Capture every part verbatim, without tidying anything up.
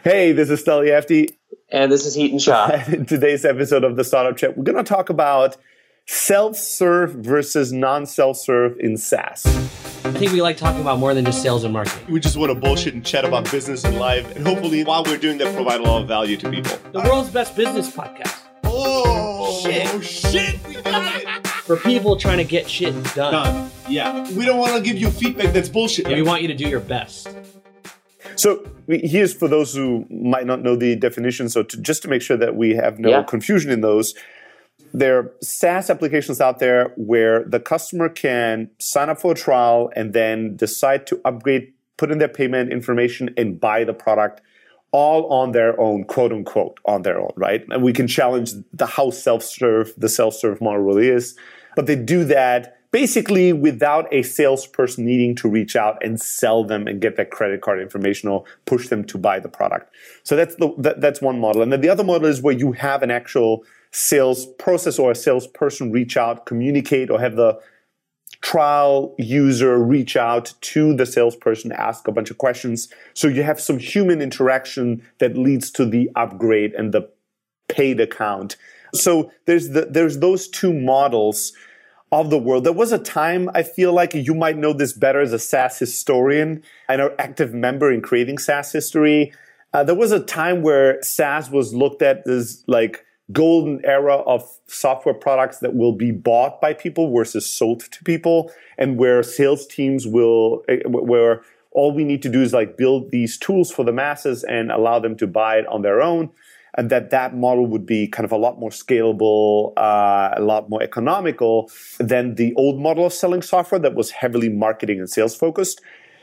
Hey, this is Steliefty. And this is Heaton Shah. In today's episode of the Startup Chat, we're going to talk about self-serve versus non-self-serve in SaaS. I think we like talking about more than just sales and marketing. We just want to bullshit and chat about business and life. And hopefully, while we're doing that, provide a lot of value to people. The world's best business podcast. Oh, shit. Oh, shit. We got it. For people trying to get shit done. Done. Yeah. We don't want to give you feedback that's bullshit. Yeah, we want you to do your best. So here's for those who might not know the definition. So to, just to make sure that we have no yeah. confusion in those, there are SaaS applications out there where the customer can sign up for a trial and then decide to upgrade, put in their payment information, and buy the product all on their own, quote unquote, on their own, right? And we can challenge the how self-serve, the self-serve model really is. But they do that basically without a salesperson needing to reach out and sell them and get their credit card information or push them to buy the product. So that's the that, that's one model. And then the other model is where you have an actual sales process or a salesperson reach out, communicate, or have the trial user reach out to the salesperson, ask a bunch of questions. So you have some human interaction that leads to the upgrade and the paid account. So there's the, there's those two models of the world. There was a time, I feel like you might know this better as a SaaS historian and an active member in creating SaaS history. Uh, there was a time where SaaS was looked at as like golden era of software products that will be bought by people versus sold to people, and where sales teams will, where all we need to do is like build these tools for the masses and allow them to buy it on their own. And that that model would be kind of a lot more scalable, uh, a lot more economical than the old model of selling software that was heavily marketing and sales focused.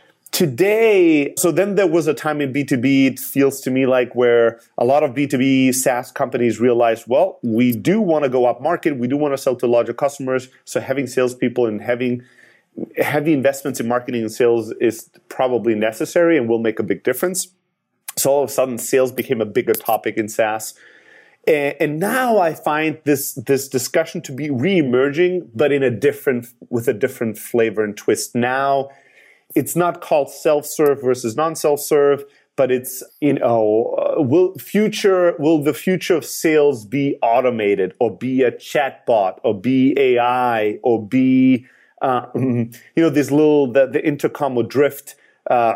Today, so then there was a time in B two B, it feels to me like, where a lot of B two B SaaS companies realized, well, we do want to go up market. We do want to sell to larger customers. So having salespeople and having heavy investments in marketing and sales is probably necessary and will make a big difference. So all of a sudden, sales became a bigger topic in SaaS. And, and now I find this, this discussion to be re-emerging, but in a different, with a different flavor and twist. Now, it's not called self-serve versus non-self-serve, but it's, you know, uh, will future, will the future of sales be automated or be a chatbot or be A I or be, uh, you know, this little, the, the intercom or drift, uh,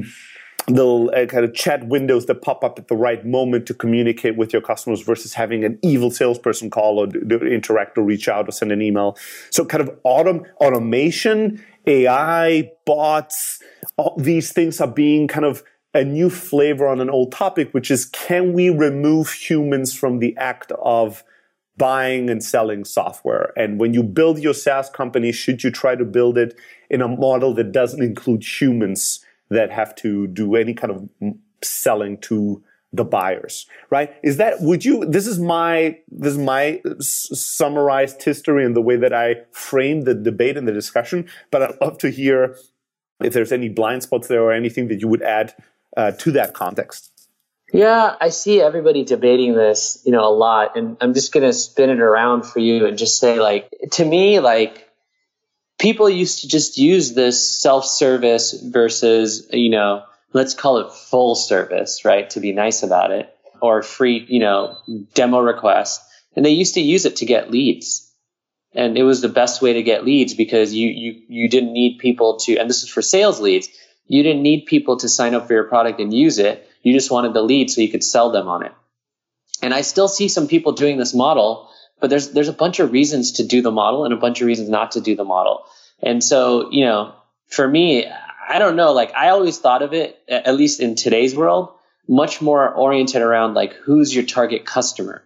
little uh, kind of chat windows that pop up at the right moment to communicate with your customers versus having an evil salesperson call or do, do interact or reach out or send an email. So kind of autom- automation, A I, bots, all these things are being kind of a new flavor on an old topic, which is, can we remove humans from the act of buying and selling software? And when you build your SaaS company, should you try to build it in a model that doesn't include humans that have to do any kind of selling to the buyers, right? Is that, would you, this is my, this is my s- summarized history and the way that I frame the debate and the discussion, but I'd love to hear if there's any blind spots there or anything that you would add uh, to that context. Yeah, I see everybody debating this, you know, a lot, and I'm just going to spin it around for you and just say, like, to me, like, people used to just use this self-service versus, you know, let's call it full service, right? To be nice about it, or free, you know, demo request. And they used to use it to get leads. And it was the best way to get leads because you, you, you didn't need people to, and this is for sales leads. You didn't need people to sign up for your product and use it. You just wanted the lead so you could sell them on it. And I still see some people doing this model, but there's, there's a bunch of reasons to do the model and a bunch of reasons not to do the model. And so, you know, for me, I don't know, like I always thought of it, at least in today's world, much more oriented around like, who's your target customer?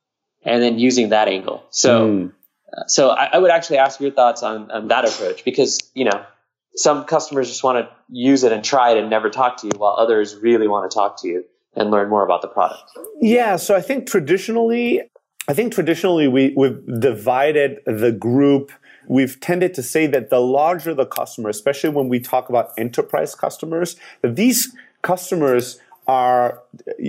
And then using that angle. So, mm. uh, so I, I would actually ask your thoughts on, on that approach because, you know, some customers just want to use it and try it and never talk to you, while others really want to talk to you and learn more about the product. Yeah. So I think traditionally, I think traditionally we, we've divided the group. We've tended to say that the larger the customer, especially when we talk about enterprise customers, that these customers are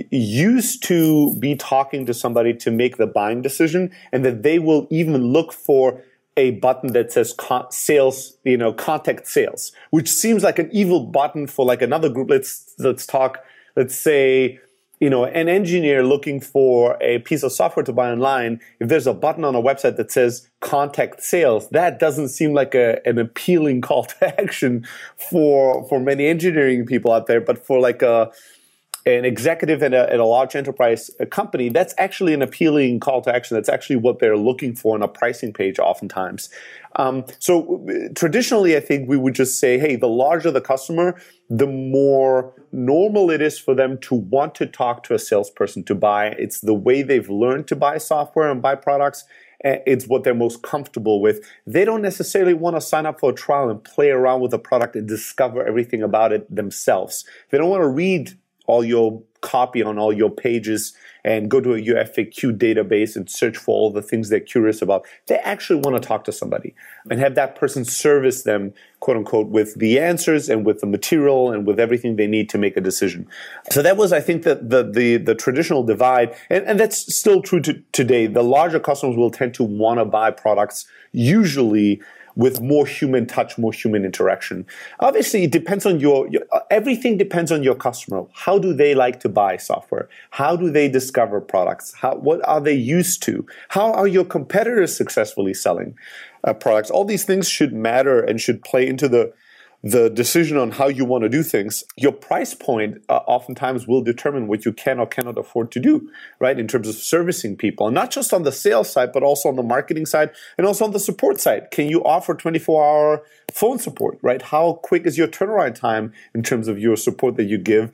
used to be talking to somebody to make the buying decision, and that they will even look for a button that says con- sales, you know, contact sales, which seems like an evil button for like another group. Let's let's talk. Let's say you know, an engineer looking for a piece of software to buy online, if there's a button on a website that says contact sales, that doesn't seem like a, an appealing call to action for, for many engineering people out there. But for like a, an executive at a, at a large enterprise company, that's actually an appealing call to action. That's actually what they're looking for on a pricing page oftentimes. Um, so traditionally, I think we would just say, hey, the larger the customer, the more normal it is for them to want to talk to a salesperson to buy. It's the way they've learned to buy software and buy products. It's what they're most comfortable with. They don't necessarily want to sign up for a trial and play around with the product and discover everything about it themselves. They don't want to read all your copy on all your pages and go to a U F A Q database and search for all the things they're curious about. They actually want to talk to somebody and have that person service them, quote unquote, with the answers and with the material and with everything they need to make a decision. So that was, I think, the the the, the traditional divide, and, and that's still true to today. The larger customers will tend to want to buy products usually with more human touch, more human interaction. Obviously, it depends on your, your, everything depends on your customer. How do they like to buy software? How do they discover products? How, what are they used to? How are your competitors successfully selling uh, products? All these things should matter and should play into the the decision on how you want to do things. Your price point uh, oftentimes will determine what you can or cannot afford to do, right, in terms of servicing people. And not just on the sales side, but also on the marketing side and also on the support side. Can you offer twenty-four hour phone support, right? How quick is your turnaround time in terms of your support that you give?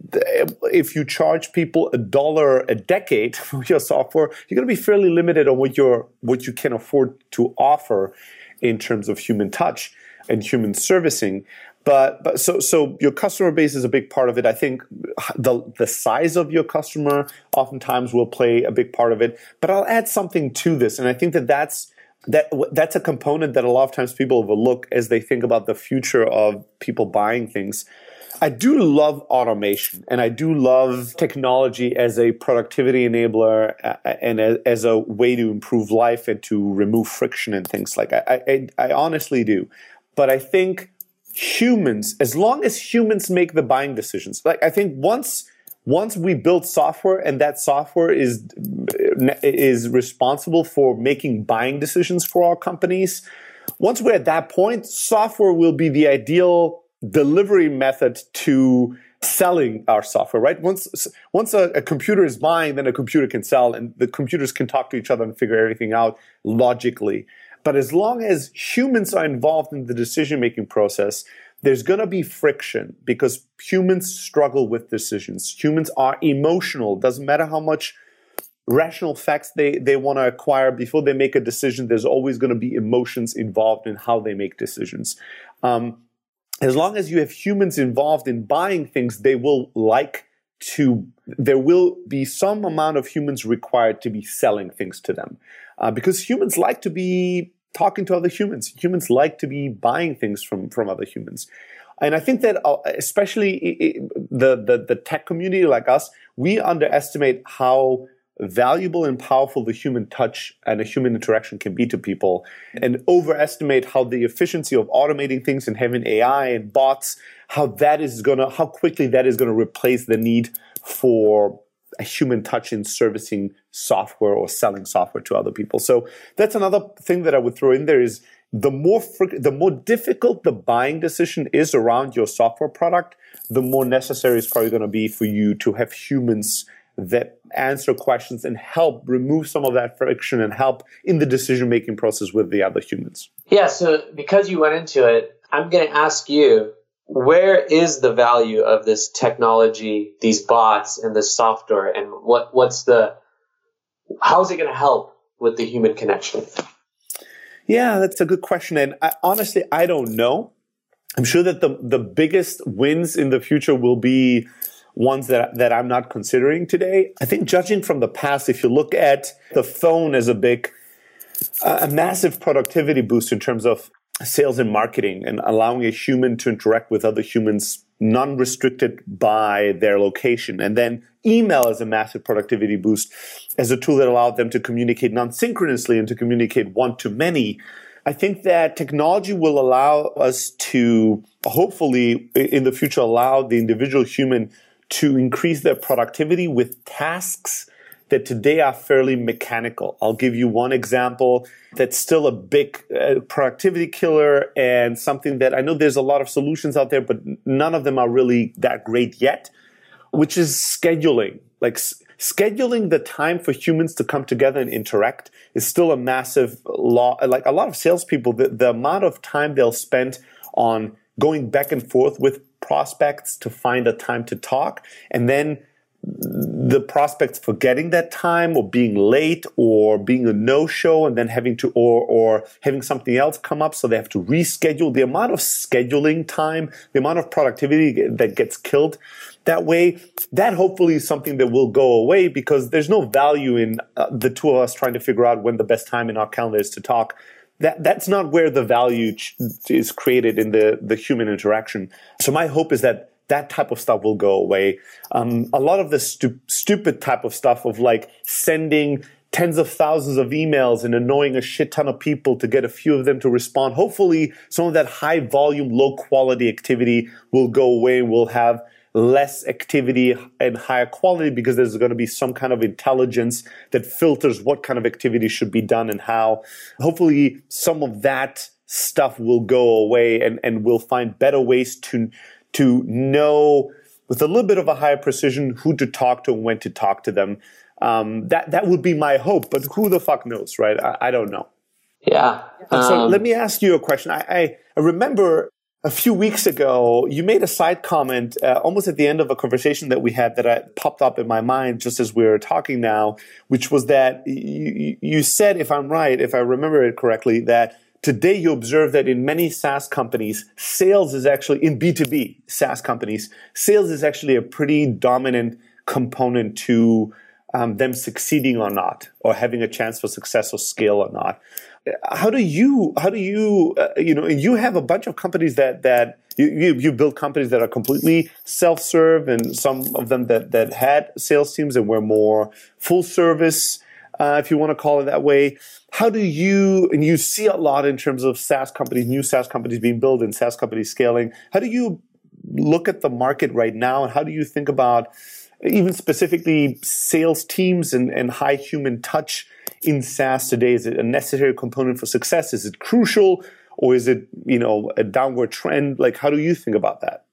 If you charge people a dollar a decade for your software, you're going to be fairly limited on what you're, what you can afford to offer in terms of human touch and human servicing. But but so so your customer base is a big part of it. I think the the size of your customer oftentimes will play a big part of it. But I'll add something to this, and I think that that's that that's a component that a lot of times people overlook as they think about the future of people buying things. I do love automation, and I do love technology as a productivity enabler and as a way to improve life and to remove friction and things like that. I, I, I honestly do. But I think humans, as long as humans make the buying decisions, like I think once once we build software and that software is is responsible for making buying decisions for our companies, once we're at that point, software will be the ideal delivery method to selling our software, right? Once once a, a computer is buying, then a computer can sell, and the computers can talk to each other and figure everything out logically. But as long as humans are involved in the decision-making process, there's going to be friction because humans struggle with decisions. Humans are emotional. Doesn't matter how much rational facts they, they want to acquire before they make a decision, there's always going to be emotions involved in how they make decisions. Um, as long as you have humans involved in buying things, they will like to, there will be some amount of humans required to be selling things to them. Uh, because humans like to be talking to other humans. Humans like to be buying things from, from other humans. And I think that uh, especially the, the, the tech community like us, we underestimate how valuable and powerful the human touch and a human interaction can be to people, and overestimate how the efficiency of automating things and having A I and bots, how that is gonna, how quickly that is gonna replace the need for a human touch in servicing software or selling software to other people. So that's another thing that I would throw in there is the more fr- the more difficult the buying decision is around your software product, the more necessary it's probably going to be for you to have humans that answer questions and help remove some of that friction and help in the decision-making process with the other humans. Yeah, so because you went into it, I'm going to ask you, where is the value of this technology, these bots and this software, and what, what's the, how is it going to help with the human connection? Yeah, that's a good question. And I, honestly, I don't know. I'm sure that the, the biggest wins in the future will be ones that, that I'm not considering today. I think judging from the past, if you look at the phone as a big, uh, a massive productivity boost in terms of sales and marketing and allowing a human to interact with other humans non-restricted by their location. And then email as a massive productivity boost as a tool that allowed them to communicate non-synchronously and to communicate one-to-many. I think that technology will allow us to hopefully in the future allow the individual human to increase their productivity with tasks that today are fairly mechanical. I'll give you one example that's still a big uh, productivity killer and something that I know there's a lot of solutions out there, but none of them are really that great yet, which is scheduling. Like s- scheduling the time for humans to come together and interact is still a massive law. Like a lot of salespeople, the, the amount of time they'll spend on going back and forth with prospects to find a time to talk, and then the prospects forgetting that time or being late or being a no-show and then having to or or having something else come up, so they have to reschedule. The amount of scheduling time, the amount of productivity that gets killed that way, that hopefully is something that will go away, because there's no value in uh, the two of us trying to figure out when the best time in our calendar is to talk. That that's not where the value ch- is created in the the human interaction. So my hope is that that type of stuff will go away. Um, a lot of the stu- stupid type of stuff of like sending tens of thousands of emails and annoying a shit ton of people to get a few of them to respond. Hopefully some of that high volume, low quality activity will go away. We'll have less activity and higher quality because there's going to be some kind of intelligence that filters what kind of activity should be done and how. Hopefully some of that stuff will go away, and, and we'll find better ways to to know with a little bit of a higher precision who to talk to and when to talk to them. Um, that that would be my hope, but who the fuck knows, right? I, I don't know. Yeah. Um, so um, let me ask you a question. I, I, I remember a few weeks ago, you made a side comment uh, almost at the end of a conversation that we had that I, popped up in my mind just as we were talking now, which was that you, you said, if I'm right, if I remember it correctly, that today you observe that in many SaaS companies, sales is actually, in B two B SaaS companies, sales is actually a pretty dominant component to um, them succeeding or not, or having a chance for success or scale or not. How do you, how do you, uh, you know, you have a bunch of companies that, that you, you, you build companies that are completely self-serve, and some of them that, that had sales teams and were more full service, uh, if you want to call it that way. How do you, and you see a lot in terms of SaaS companies, new SaaS companies being built and SaaS companies scaling. How do you look at the market right now, and how do you think about even specifically sales teams and, and high human touch in SaaS today? Is it a necessary component for success? Is it crucial, or is it, you know, a downward trend? Like, how do you think about that?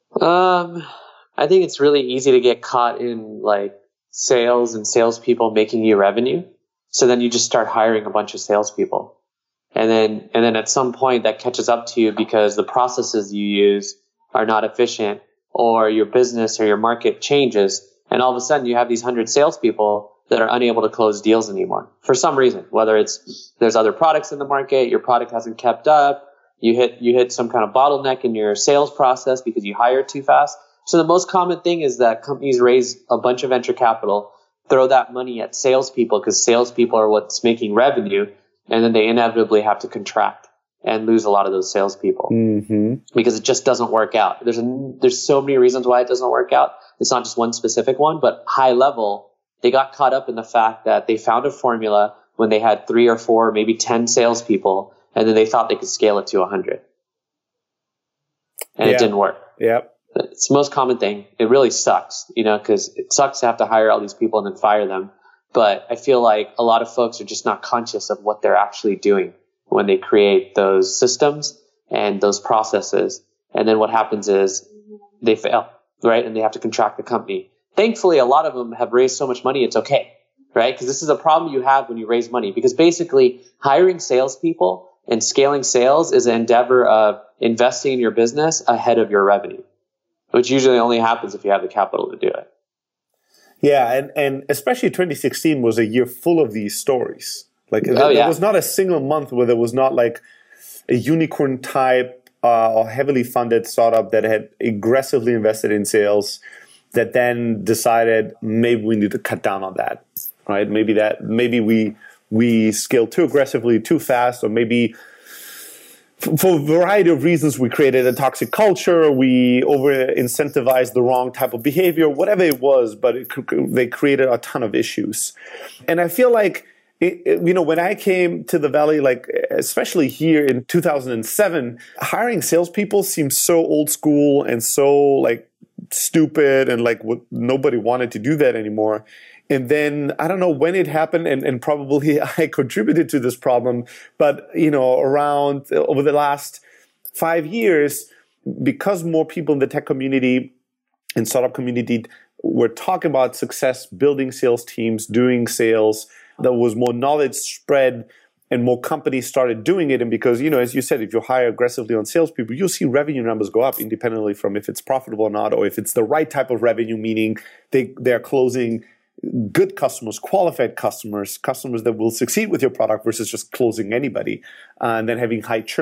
Um, I think it's really easy to get caught in like sales and salespeople making you revenue. So then you just start hiring a bunch of salespeople, and then and then at some point that catches up to you because the processes you use are not efficient, or your business or your market changes, and all of a sudden you have these hundred salespeople that are unable to close deals anymore for some reason. Whether it's there's other products in the market, your product hasn't kept up, you hit you hit some kind of bottleneck in your sales process because you hired too fast. So the most common thing is that companies raise a bunch of venture capital, throw that money at salespeople because salespeople are what's making revenue, and then they inevitably have to contract and lose a lot of those salespeople mm-hmm. because it just doesn't work out. There's a, there's so many reasons why it doesn't work out. It's not just one specific one, but high level, they got caught up in the fact that they found a formula when they had three or four, maybe ten salespeople, and then they thought they could scale it to a hundred, and yeah. it didn't work. Yep. It's the most common thing. It really sucks, you know, because it sucks to have to hire all these people and then fire them. But I feel like a lot of folks are just not conscious of what they're actually doing when they create those systems and those processes. And then what happens is they fail, right? And they have to contract the company. Thankfully, a lot of them have raised so much money, it's okay, right? Because this is a problem you have when you raise money. Because basically, hiring salespeople and scaling sales is an endeavor of investing in your business ahead of your revenue, which usually only happens if you have the capital to do it. Yeah, and, and especially twenty sixteen was a year full of these stories. Like oh, there, yeah. there was not a single month where there was not like a unicorn type uh, or heavily funded startup that had aggressively invested in sales that then decided maybe we need to cut down on that, right? Maybe that maybe we we scaled too aggressively, too fast, or maybe for a variety of reasons, we created a toxic culture, we over-incentivized the wrong type of behavior, whatever it was, but it, they created a ton of issues. And I feel like, it, it, you know, when I came to the Valley, like especially here in two thousand seven, hiring salespeople seemed so old school and so like stupid and like what, nobody wanted to do that anymore. And then I don't know when it happened, and, and probably I contributed to this problem, but you know, around over the last five years, because more people in the tech community and startup community were talking about success, building sales teams, doing sales, there was more knowledge spread and more companies started doing it. And because, you know, as you said, if you hire aggressively on salespeople, you'll see revenue numbers go up independently from if it's profitable or not, or if it's the right type of revenue, meaning they, they're closing good customers, qualified customers, customers that will succeed with your product versus just closing anybody uh, and then having high churn.